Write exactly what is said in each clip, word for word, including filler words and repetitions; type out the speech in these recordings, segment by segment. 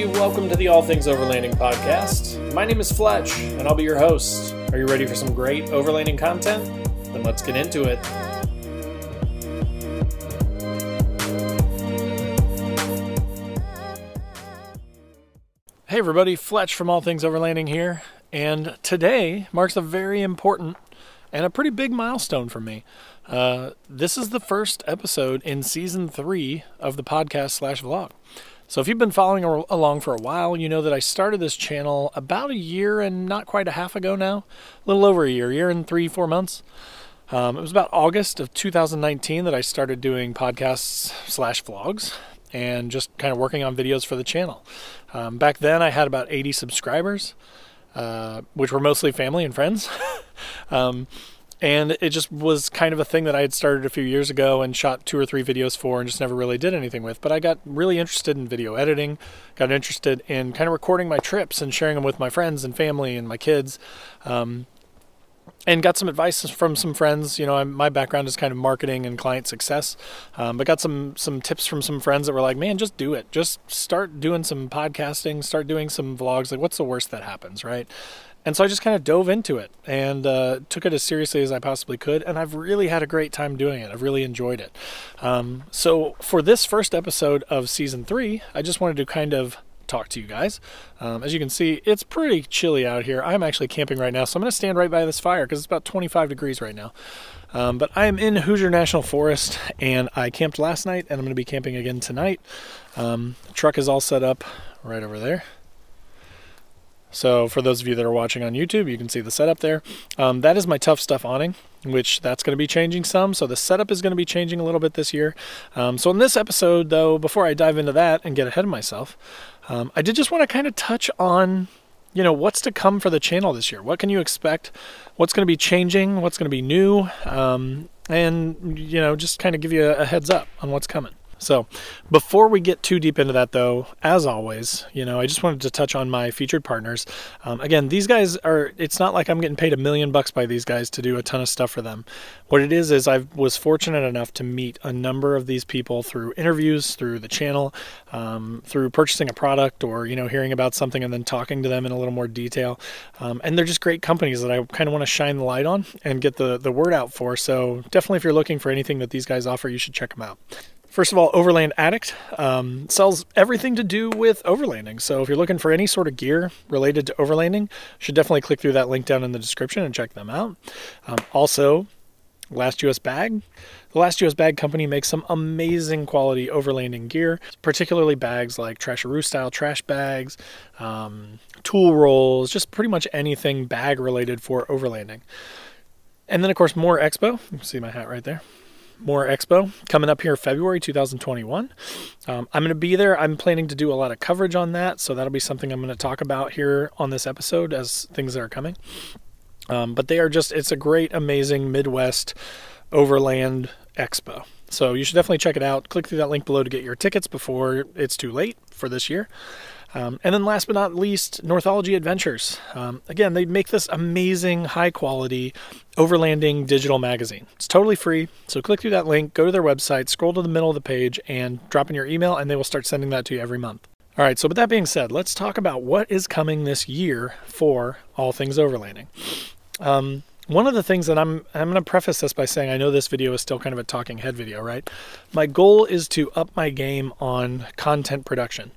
welcome to the All Things Overlanding podcast. My name is Fletch, and I'll be your host. Are you ready for some great overlanding content? Then let's get into it. Hey everybody, Fletch from All Things Overlanding here, and today marks a very important and a pretty big milestone for me. Uh, this is the first episode in season three of the podcast slash vlog. So if you've been following along for a while, you know that I started this channel about a year and not quite a half ago now, a little over a year, year and three, four months. Um, it was about August of two thousand nineteen that I started doing podcasts slash vlogs and just kind of working on videos for the channel. Um, back then I had about eighty subscribers, uh, which were mostly family and friends. um, And it just was kind of a thing that I had started a few years ago and shot two or three videos for and just never really did anything with. But I got really interested in video editing, got interested in kind of recording my trips and sharing them with my friends and family and my kids, um, and got some advice from some friends. You know, I'm, my background is kind of marketing and client success, um, but got some some tips from some friends that were like, man, just do it. Just start doing some podcasting, start doing some vlogs. Like, what's the worst that happens, right? And so I just kind of dove into it and uh, took it as seriously as I possibly could. And I've really had a great time doing it. I've really enjoyed it. Um, so for this first episode of season three, I just wanted to kind of talk to you guys. Um, as you can see, it's pretty chilly out here. I'm actually camping right now, so I'm going to stand right by this fire because it's about twenty-five degrees right now. Um, but I am in Hoosier National Forest, and I camped last night, and I'm going to be camping again tonight. Um, the truck is all set up right over there. So for those of you that are watching on YouTube, you can see the setup there. Um, that is my Tough Stuff awning, which that's going to be changing some. So the setup is going to be changing a little bit this year. Um, so in this episode, though, before I dive into that and get ahead of myself, um, I did just want to kind of touch on, you know, what's to come for the channel this year. What can you expect? What's going to be changing? What's going to be new? Um, and, you know, just kind of give you a, a heads up on what's coming. So before we get too deep into that, though, as always, you know, I just wanted to touch on my featured partners. Um, again, these guys are, it's not like I'm getting paid a million bucks by these guys to do a ton of stuff for them. What it is, is I was fortunate enough to meet a number of these people through interviews, through the channel, um, through purchasing a product or, you know, hearing about something and then talking to them in a little more detail. Um, and they're just great companies that I kind of want to shine the light on and get the, the word out for. So definitely if you're looking for anything that these guys offer, you should check them out. First of all, Overland Addict um, sells everything to do with overlanding. So if you're looking for any sort of gear related to overlanding, you should definitely click through that link down in the description and check them out. Um, also, Last U S Bag. The Last U S Bag company makes some amazing quality overlanding gear, particularly bags like Trasharoo style trash bags, um, tool rolls, just pretty much anything bag related for overlanding. And then, of course, More Expo. You can see my hat right there. More Expo coming up here February two thousand twenty-one. Um, I'm going to be there. I'm planning to do a lot of coverage on that, so that'll be something I'm going to talk about here on this episode as things that are coming. Um, but they are just, it's a great, amazing Midwest Overland Expo. So you should definitely check it out. Click through that link below to get your tickets before it's too late for this year. Um, and then last but not least, Northology Adventures. Um, again, they make this amazing, high-quality overlanding digital magazine. It's totally free, so click through that link, go to their website, scroll to the middle of the page, and drop in your email, and they will start sending that to you every month. All right, so with that being said, let's talk about what is coming this year for All Things Overlanding. Um, One of the things that I'm, I'm going to preface this by saying, I know this video is still kind of a talking head video, right? My goal is to up my game on content production.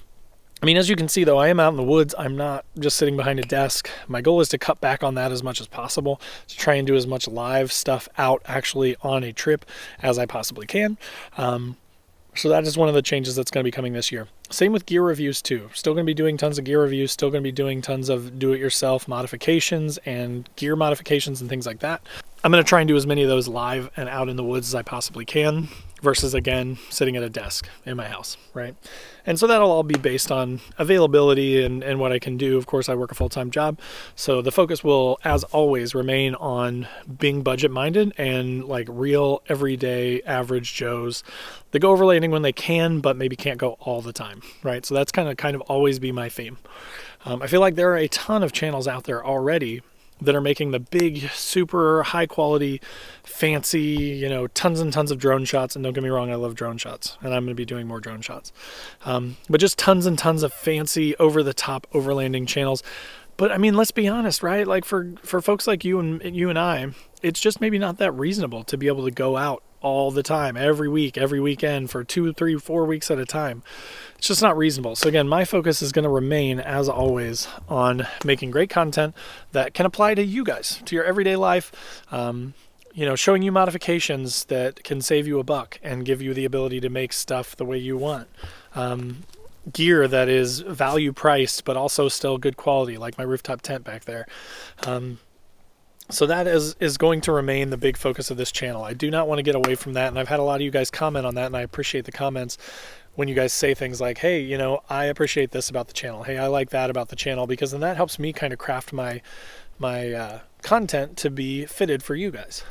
I mean, as you can see, though, I am out in the woods. I'm not just sitting behind a desk. My goal is to cut back on that as much as possible, to try and do as much live stuff out actually on a trip as I possibly can. Um, so that is one of the changes that's going to be coming this year. Same with gear reviews, too. Still going to be doing tons of gear reviews, still going to be doing tons of do-it-yourself modifications and gear modifications and things like that. I'm going to try and do as many of those live and out in the woods as I possibly can versus, again, sitting at a desk in my house, right? And so that'll all be based on availability and, and what I can do. Of course, I work a full-time job, so the focus will, as always, remain on being budget-minded and like real, everyday, average Joes that go overlanding when they can, but maybe can't go all the time, right? So that's kind of kind of always be my theme. Um, I feel like there are a ton of channels out there already that are making the big, super high quality, fancy, you know, tons and tons of drone shots. And don't get me wrong, I love drone shots, and I'm going to be doing more drone shots. Um, but just tons and tons of fancy, over the top overlanding channels. But I mean, let's be honest, right? Like for, for folks like you and you and I, it's just maybe not that reasonable to be able to go out all the time, every week, every weekend for two, three, four weeks at a time. It's just not reasonable. So again, my focus is going to remain, as always, on making great content that can apply to you guys, to your everyday life. Um, you know, showing you modifications that can save you a buck and give you the ability to make stuff the way you want. Um, gear that is value priced, but also still good quality, like my rooftop tent back there. Um, So that is, is going to remain the big focus of this channel. I do not want to get away from that, and I've had a lot of you guys comment on that, and I appreciate the comments when you guys say things like, hey, you know, I appreciate this about the channel. Hey, I like that about the channel, because then that helps me kind of craft my, my uh, content to be fitted for you guys.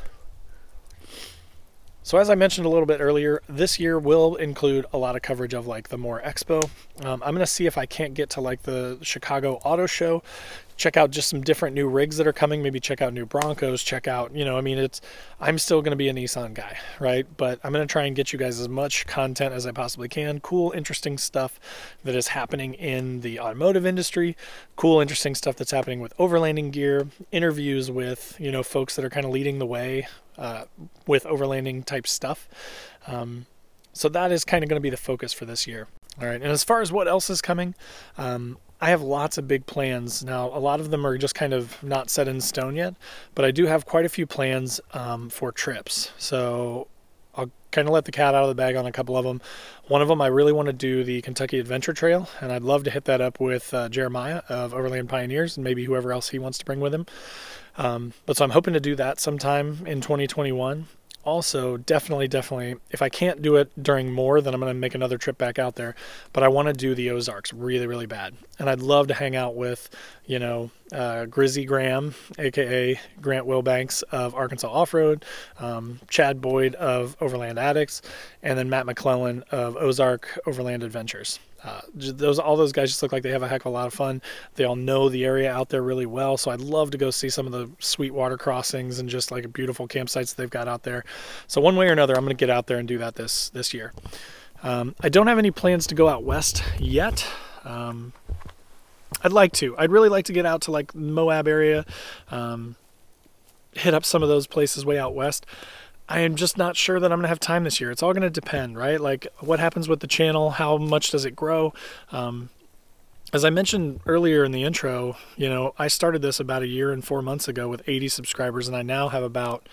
So as I mentioned a little bit earlier, this year will include a lot of coverage of like the M O R Expo. Um, I'm going to see if I can't get to like the Chicago Auto Show, check out just some different new rigs that are coming, maybe check out new Broncos, check out, you know, I mean, it's, I'm still going to be a Nissan guy, right? But I'm going to try and get you guys as much content as I possibly can. Cool, interesting stuff that is happening in the automotive industry, cool, interesting stuff that's happening with overlanding gear, interviews with, you know, folks that are kind of leading the way uh, with overlanding type stuff. Um, so that is kind of going to be the focus for this year. All right. And as far as what else is coming, um, I have lots of big plans. Now, a lot of them are just kind of not set in stone yet, but I do have quite a few plans um, for trips. So I'll kind of let the cat out of the bag on a couple of them. One of them, I really want to do the Kentucky Adventure Trail, and I'd love to hit that up with uh, Jeremiah of Overland Pioneers and maybe whoever else he wants to bring with him. Um, but so I'm hoping to do that sometime in twenty twenty-one. Also, definitely, definitely, if I can't do it during M O R, then I'm going to make another trip back out there. But I want to do the Ozarks really, really bad. And I'd love to hang out with, you know, uh, Grizzy Graham, a k a. Grant Wilbanks of Arkansas Off-Road, um, Chad Boyd of Overland Addicts, and then Matt McClellan of Ozark Overland Adventures. Uh, those all those guys just look like they have a heck of a lot of fun. They all know the area out there really well, so I'd love to go see some of the sweet water crossings and just like beautiful campsites they've got out there. So one way or another, I'm going to get out there and do that this this year. Um, I don't have any plans to go out west yet. Um, I'd like to. I'd really like to get out to like Moab area, um, hit up some of those places way out west. I am just not sure that I'm going to have time this year. It's all going to depend, right? Like what happens with the channel, how much does it grow? Um, as I mentioned earlier in the intro, you know, I started this about a year and four months ago with eighty subscribers, and I now have about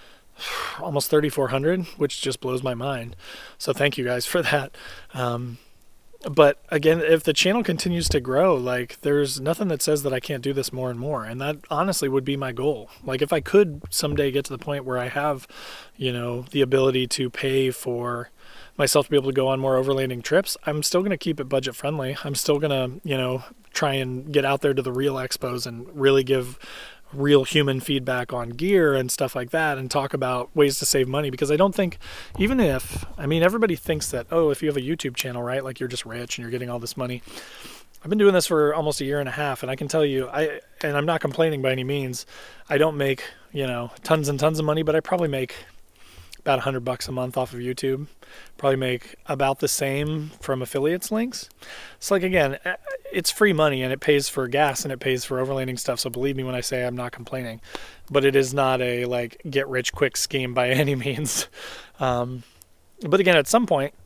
almost thirty-four hundred, which just blows my mind. So thank you guys for that. Um, But again, if the channel continues to grow, like there's nothing that says that I can't do this more and more. And that honestly would be my goal. Like if I could someday get to the point where I have, you know, the ability to pay for myself to be able to go on more overlanding trips, I'm still going to keep it budget friendly. I'm still going to, you know, try and get out there to the real expos and really give real human feedback on gear and stuff like that and talk about ways to save money, because I don't think, even if, I mean, everybody thinks that, oh, if you have a YouTube channel, right, like you're just rich and you're getting all this money. I've been doing this for almost a year and a half, and I can tell you, I and I'm not complaining by any means, I don't make, you know, tons and tons of money, but I probably make about a hundred bucks a month off of YouTube. Probably make about the same from affiliates links. So like, again, it's free money and it pays for gas and it pays for overlanding stuff. So believe me when I say I'm not complaining, but it is not a like get rich quick scheme by any means. Um, but again, at some point,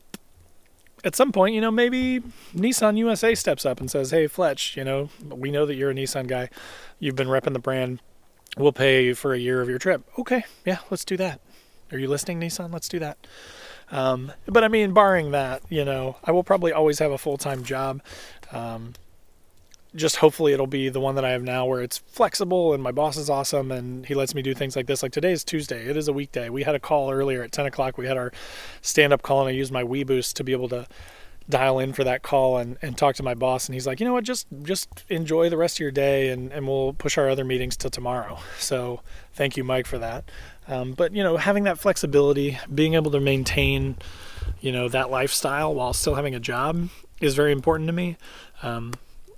at some point, you know, maybe Nissan U S A steps up and says, hey, Fletch, you know, we know that you're a Nissan guy. You've been repping the brand. We'll pay you for a year of your trip. Okay. Yeah, let's do that. Are you listening, Nissan? Let's do that. Um, but I mean, barring that, you know, I will probably always have a full-time job. Um, just hopefully it'll be the one that I have now where it's flexible and my boss is awesome and he lets me do things like this. Like today is Tuesday. It is a weekday. We had a call earlier at ten o'clock. We had our stand-up call and I used my WeBoost to be able to dial in for that call and, and talk to my boss. And he's like, you know what, just, just enjoy the rest of your day and, and we'll push our other meetings till tomorrow. So thank you, Mike, for that. Um, but, you know, having that flexibility, being able to maintain, you know, that lifestyle while still having a job is very important to me. Um,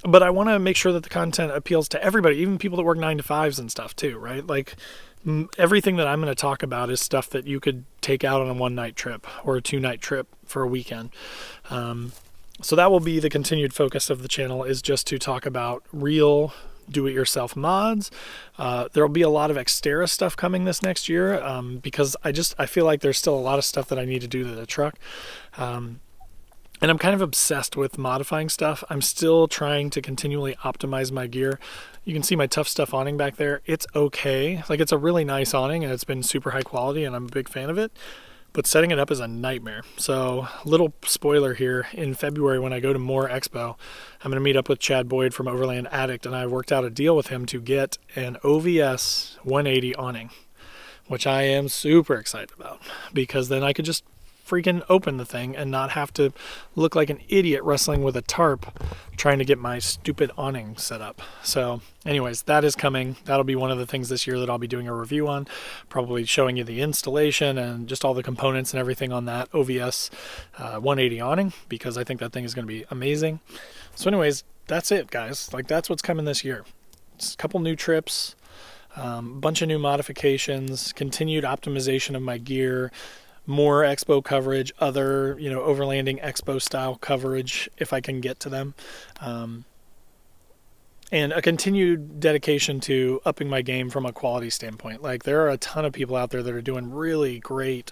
but I want to make sure that the content appeals to everybody, even people that work nine to fives and stuff too, right? Like m- everything that I'm going to talk about is stuff that you could take out on a one night trip or a two night trip for a weekend. Um, so that will be the continued focus of the channel, is just to talk about real do-it-yourself mods. Uh, there'll be a lot of Xterra stuff coming this next year, um, because I just, I feel like there's still a lot of stuff that I need to do to the truck. Um, And I'm kind of obsessed with modifying stuff. I'm still trying to continually optimize my gear. You can see my Tough Stuff awning back there. It's okay. Like, it's a really nice awning, and it's been super high quality, and I'm a big fan of it. But setting it up is a nightmare. So, little spoiler here. In February, when I go to More Expo, I'm going to meet up with Chad Boyd from Overland Addict, and I worked out a deal with him to get an O V S one eighty awning, which I am super excited about, because then I could just freaking open the thing and not have to look like an idiot wrestling with a tarp trying to get my stupid awning set up. So anyways, that is coming. That'll be one of the things this year that I'll be doing a review on, probably showing you the installation and just all the components and everything on that O V S uh, one eighty awning, because I think that thing is going to be amazing. So anyways, that's it, guys. Like, that's what's coming this year. It's a couple new trips, a um, bunch of new modifications, continued optimization of my gear, more Expo coverage, other, you know, overlanding Expo style coverage if I can get to them, um, and a continued dedication to upping my game from a quality standpoint. Like, there are a ton of people out there that are doing really great,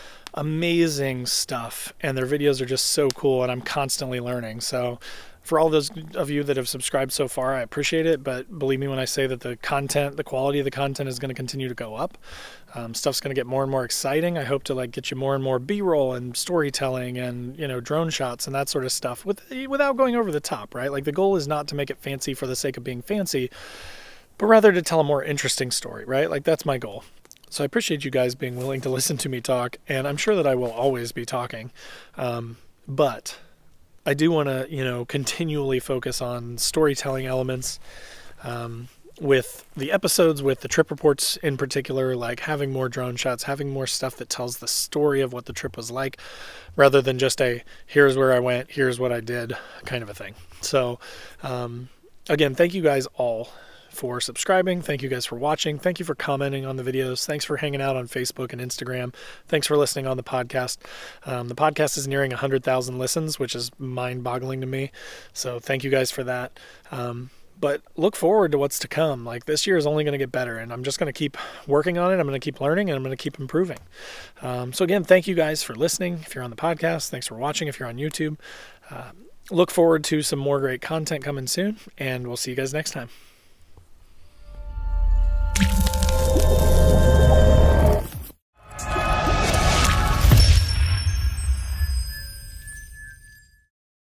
amazing stuff, and their videos are just so cool, and I'm constantly learning. So for all those of you that have subscribed so far, I appreciate it, but believe me when I say that the content, the quality of the content is going to continue to go up. Um, stuff's going to get more and more exciting. I hope to like get you more and more B-roll and storytelling and, you know, drone shots and that sort of stuff with, without going over the top, right? Like, the goal is not to make it fancy for the sake of being fancy, but rather to tell a more interesting story, right? Like, that's my goal. So I appreciate you guys being willing to listen to me talk, and I'm sure that I will always be talking. Um, but I do want to, you know, continually focus on storytelling elements, um, with the episodes, with the trip reports in particular, like having more drone shots, having more stuff that tells the story of what the trip was like, rather than just a, here's where I went, here's what I did kind of a thing. So, um, again, thank you guys all for subscribing. Thank you guys for watching. Thank you for commenting on the videos. Thanks for hanging out on Facebook and Instagram. Thanks for listening on the podcast. Um, the podcast is nearing one hundred thousand listens, which is mind-boggling to me. So thank you guys for that. Um, but look forward to what's to come. Like, this year is only going to get better, and I'm just going to keep working on it. I'm going to keep learning, and I'm going to keep improving. Um, so again, thank you guys for listening. If you're on the podcast, thanks for watching. If you're on YouTube, uh, look forward to some more great content coming soon, and we'll see you guys next time.